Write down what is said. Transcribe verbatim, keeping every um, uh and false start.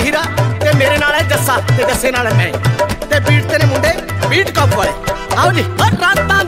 हीरा ते मेरे नाल है जस्सा ते जस्से नाल मैं ते बीट ते ने मुंडे बीट कप वाले आओ जी। रातां